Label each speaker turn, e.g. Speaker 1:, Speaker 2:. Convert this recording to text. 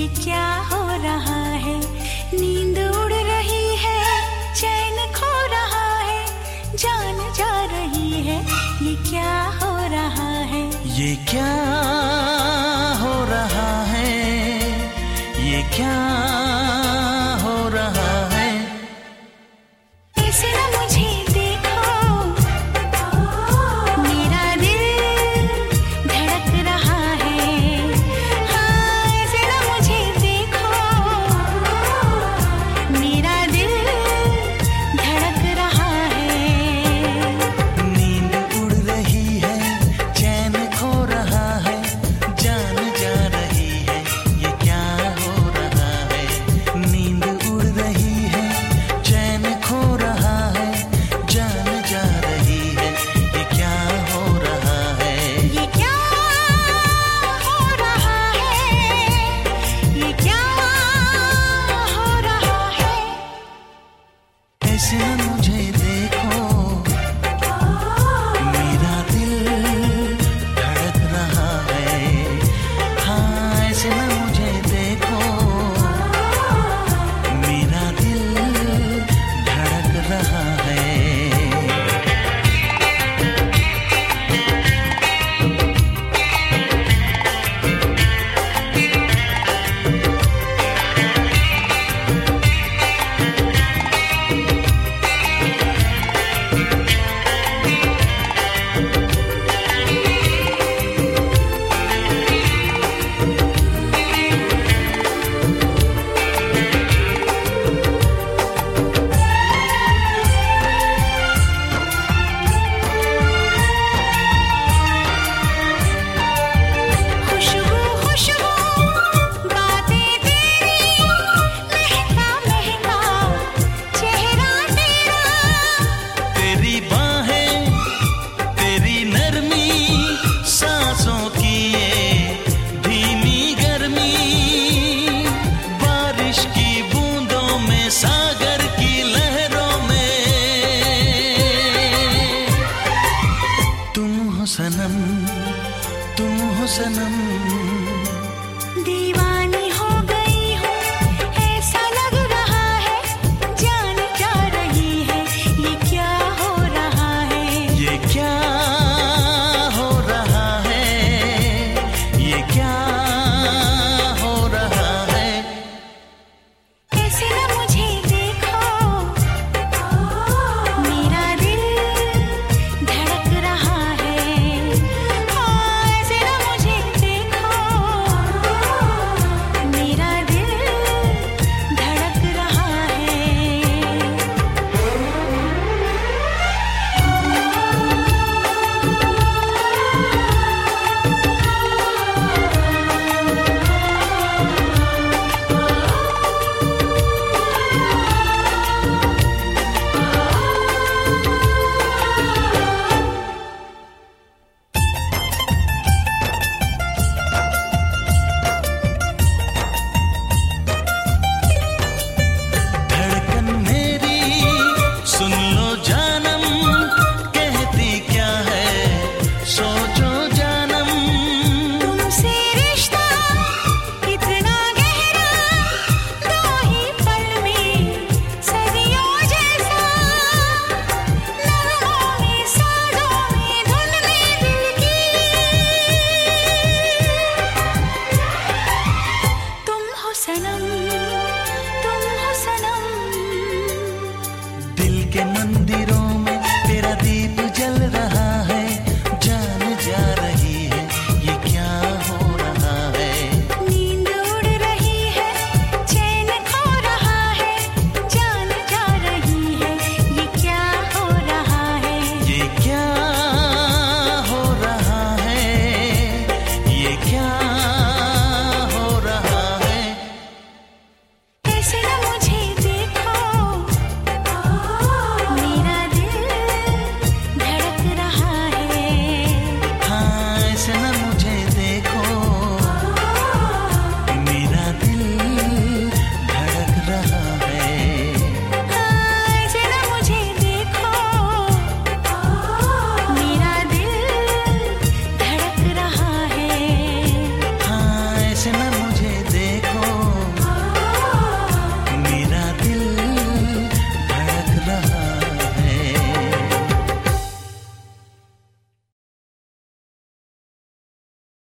Speaker 1: ये क्या हो रहा है, नींद उड़ रही है, चैन खो रहा है, जान जा रही है, ये क्या हो रहा है,
Speaker 2: ये क्या हो रहा है, ये क्या हो रहा है।
Speaker 1: ऐसे ना मुझे देखो, मेरा दिल धड़क रहा है। हाँ, ऐसे ना मुझे देखो, मेरा दिल धड़क रहा है।
Speaker 2: नींद उड़ रही है, चैन खो रहा है, जान जा रही है, ये क्या हो रहा है। नींद उड़ रही है, चैन खो रहा है, जान जा रही है, ये क्या हो रहा है।
Speaker 1: ये क्या हो रहा है, ये क्या हो रहा है।
Speaker 2: ऐसे न मुझे देखो, मेरा दिल धड़क रहा है। हाँ, ऐसे न मुझे देखो, मेरा दिल धड़क रहा है।
Speaker 1: खुशबू खुशबू बातें तेरी, महका महका चेहरा तेरा।
Speaker 2: तेरी बाहें, तेरी नरमी, सांसों की ये धीमी गर्मी, बारिश की बूंदों में, सागर की लहरों में। तुम हो सनम, तुम हो सनम।
Speaker 1: दीवानी हो गई हूँ, ऐसा लग रहा है, जान जा रही है, ये क्या हो रहा है।
Speaker 2: ये क्या हो रहा है, ये क्या हो रहा है।
Speaker 1: ऐसे ना मुझे देखो, मेरा दिल धड़क रहा है। हाँ, ऐसे ना मुझे देखो, मेरा दिल धड़क रहा है।
Speaker 2: धड़कन मेरी सुन लो जानम, कहती क्या है सोचो जानम।
Speaker 1: तुमसे रिश्ता इतना गहरा, दो ही पल में सदियों जैसा, नगमों में, साजों में, धुन में दिल की। तुम हो सनम, तुम हो सनम।
Speaker 2: दिल के मंदिरों में तेरा दीप जल रहा है, जान जा रही है, ये क्या हो रहा है।
Speaker 1: नींद उड़ रही है, चैन खो रहा है, जान जा रही है, ये क्या हो रहा है।
Speaker 2: ये क्या हो रहा है, ये क्या हो रहा है।
Speaker 1: ऐसे ना मुझे देखो, मेरा दिल धड़क रहा है।
Speaker 2: हाँ, ऐसे न मुझे देखो, मेरा दिल धड़क रहा है।
Speaker 1: हाँ, ऐसे ना मुझे देखो, मेरा दिल धड़क रहा है।
Speaker 2: हाँ, ऐसे न